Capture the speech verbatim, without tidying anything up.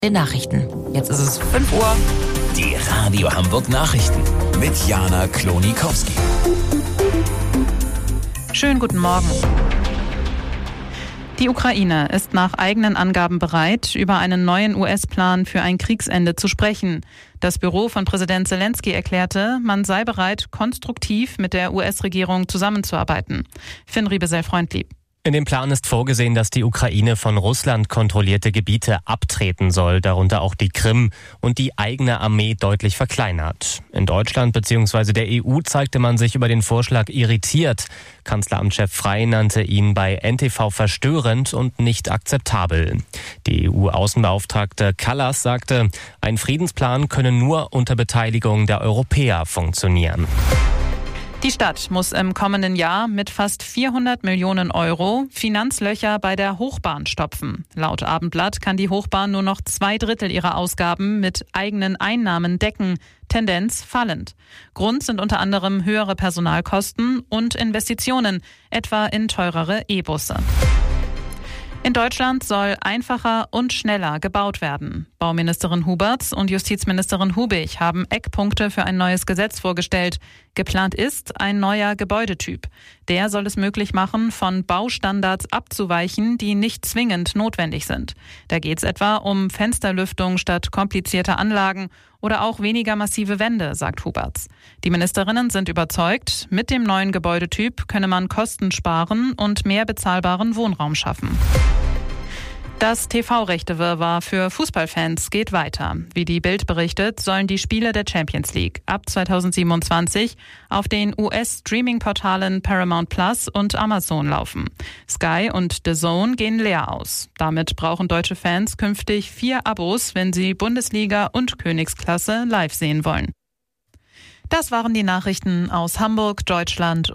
Den Nachrichten. Jetzt ist es fünf Uhr. Die Radio Hamburg Nachrichten mit Jana Klonikowski. Schönen guten Morgen. Die Ukraine ist nach eigenen Angaben bereit, über einen neuen U S-Plan für ein Kriegsende zu sprechen. Das Büro von Präsident Zelensky erklärte, man sei bereit, konstruktiv mit der U S-Regierung zusammenzuarbeiten. Finn Riebesell-Freundlieb. In dem Plan ist vorgesehen, dass die Ukraine von Russland kontrollierte Gebiete abtreten soll, darunter auch die Krim, und die eigene Armee deutlich verkleinert. In Deutschland bzw. der E U zeigte man sich über den Vorschlag irritiert. Kanzleramtschef Frey nannte ihn bei N T V verstörend und nicht akzeptabel. Die E U-Außenbeauftragte Kallas sagte, ein Friedensplan könne nur unter Beteiligung der Europäer funktionieren. Die Stadt muss im kommenden Jahr mit fast vierhundert Millionen Euro Finanzlöcher bei der Hochbahn stopfen. Laut Abendblatt kann die Hochbahn nur noch zwei Drittel ihrer Ausgaben mit eigenen Einnahmen decken. Tendenz fallend. Grund sind unter anderem höhere Personalkosten und Investitionen, etwa in teurere E-Busse. In Deutschland soll einfacher und schneller gebaut werden. Bauministerin Huberts und Justizministerin Hubig haben Eckpunkte für ein neues Gesetz vorgestellt. Geplant ist ein neuer Gebäudetyp. Der soll es möglich machen, von Baustandards abzuweichen, die nicht zwingend notwendig sind. Da geht es etwa um Fensterlüftung statt komplizierter Anlagen oder auch weniger massive Wände, sagt Huberts. Die Ministerinnen sind überzeugt, mit dem neuen Gebäudetyp könne man Kosten sparen und mehr bezahlbaren Wohnraum schaffen. Das T V-Rechte-Wirrwarr für Fußballfans geht weiter. Wie die Bild berichtet, sollen die Spiele der Champions League ab zweitausendsiebenundzwanzig auf den U S-Streaming-Portalen Paramount Plus und Amazon laufen. Sky und The Zone gehen leer aus. Damit brauchen deutsche Fans künftig vier Abos, wenn sie Bundesliga und Königsklasse live sehen wollen. Das waren die Nachrichten aus Hamburg, Deutschland